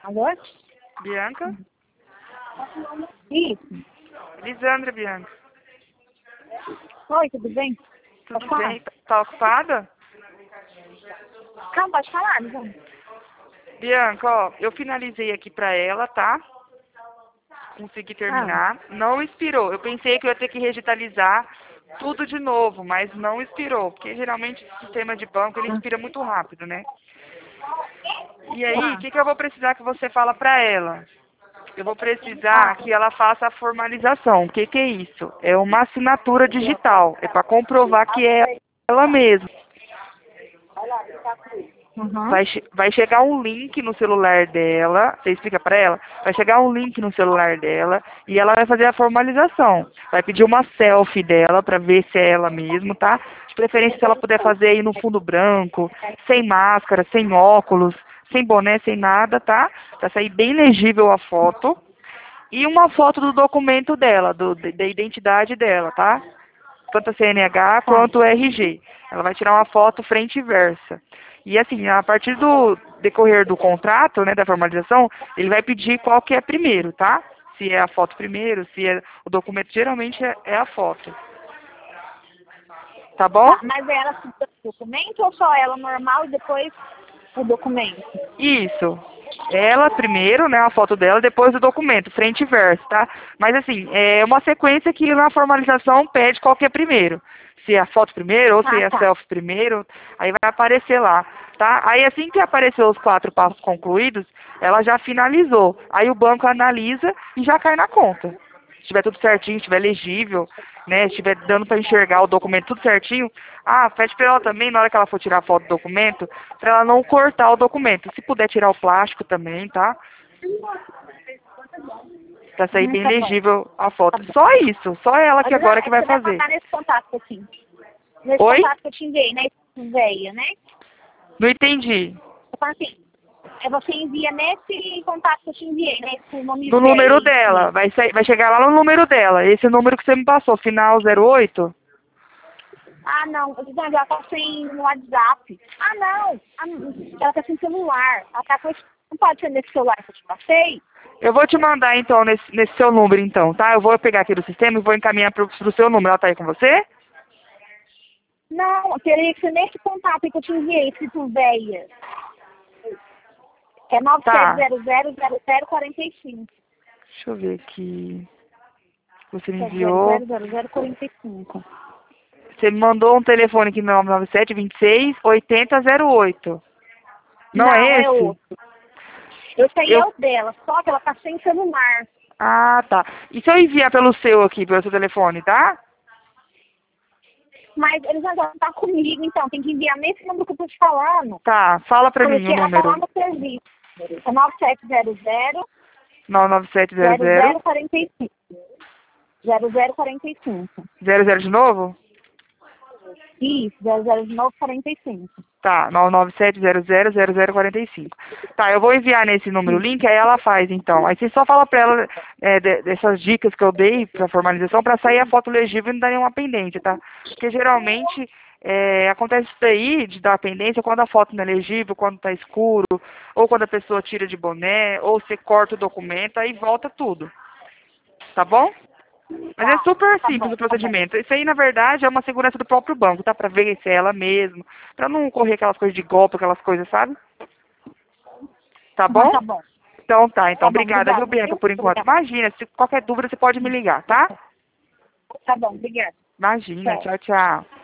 Alô? Bianca? Isso. Lisandra, Bianca. Oi, tudo bem? Tudo Pode falar? bem? Tá ocupada? Calma, pode falar, Lisandra. Bianca, ó, eu finalizei aqui pra ela, tá? Consegui terminar. Não expirou. Eu pensei que eu ia ter que digitalizar tudo de novo, mas não expirou. Porque geralmente o sistema de banco ele expira muito rápido, né? E aí, o que eu vou precisar que você fala pra ela? Eu vou precisar que ela faça a formalização. O que é isso? É uma assinatura digital. É para comprovar que é ela mesma. Uhum. Vai chegar um link no celular dela. Você explica para ela? Vai chegar um link no celular dela e ela vai fazer a formalização. Vai pedir uma selfie dela para ver se é ela mesma, tá? De preferência se ela puder fazer aí no fundo branco, sem máscara, sem óculos, sem boné, sem nada, tá? Pra sair bem legível a foto. E uma foto do documento dela, da identidade dela, tá? Tanto a CNH Tá. quanto o RG. Ela vai tirar uma foto frente e versa. E assim, a partir do decorrer do contrato, né, da formalização, ele vai pedir qual que é primeiro, tá? Se é a foto primeiro, se é o documento, geralmente é a foto. Tá bom? Tá, mas ela precisa do documento ou só ela normal e depois o documento? Isso. Ela primeiro, né, a foto dela, depois o documento, frente e verso, tá? Mas assim, é uma sequência que na formalização pede qual que é primeiro. Se é a foto primeiro ou se Ah, é a tá. selfie primeiro, aí vai aparecer lá, tá? Aí assim que aparecer os 4 passos concluídos, ela já finalizou. Aí o banco analisa e já cai na conta. Se estiver tudo certinho, estiver legível, né, estiver dando para enxergar o documento tudo certinho, pede para ela também, na hora que ela for tirar a foto do documento, para ela não cortar o documento. Se puder tirar o plástico também, tá? Pra sair bem Tá bom. legível a Tá foto. bom. Só isso, só ela que Mas não, agora é que que vai você vai fazer. mandar nesse contato aqui. Nesse Oi? contato que eu te enviei, né? Veia, né? Não entendi. Eu falo assim, você envia nesse contato que eu te enviei, né? Esse nome No número Veia, dela, sim. vai chegar lá no número dela. Esse número que você me passou, final 08? Ah, não, ela tá sem no WhatsApp. Ah, não, ela tá sem celular. Ela tá com não pode ser nesse celular que eu te passei? Eu vou te mandar então nesse seu número então, tá? Eu vou pegar aqui do sistema e vou encaminhar pro seu número. Ela tá aí com você? Não, eu teria que ser nesse contato que eu te enviei, escrito Veia. É Tá. 97000045. Deixa eu ver aqui. Você me enviou. 97000045. Você me mandou um telefone aqui no 997-26-8008. Não Não, é é esse? outro. Esse aí é Eu. o dela, só que ela tá sem celular. Ah, tá. E se eu enviar pelo seu aqui, pelo seu telefone, tá? Mas eles não tá comigo, então tem que enviar nesse número que eu tô te falando. Tá, fala pra mim Porque o ela tá lá número. no serviço. É 9700 99700 0045. 0045. 00 de novo? Isso, 0045. Tá, 997000045. Tá, eu vou enviar nesse número o Isso. link, aí ela faz então. Aí você só fala pra ela dessas dicas que eu dei pra formalização, pra sair a foto legível e não dar nenhuma pendência, tá? Porque geralmente acontece isso daí de dar pendência quando a foto não é legível, quando tá escuro, ou quando a pessoa tira de boné, ou você corta o documento, aí volta tudo. Tá bom? Mas é super Tá simples bom, o tá bom. procedimento. Isso aí, na verdade, é uma segurança do próprio banco, tá? Pra ver se é ela mesma, pra não correr aquelas coisas de golpe, aquelas coisas, sabe? Tá Uhum, bom? tá bom. Então tá. Então, Tá bom, obrigada, viu, obrigada, Bianca, viu? por enquanto. Obrigada. Imagina, se qualquer dúvida você pode me ligar, tá? Tá bom, obrigada. Imagina. Tchau. Tchau, tchau.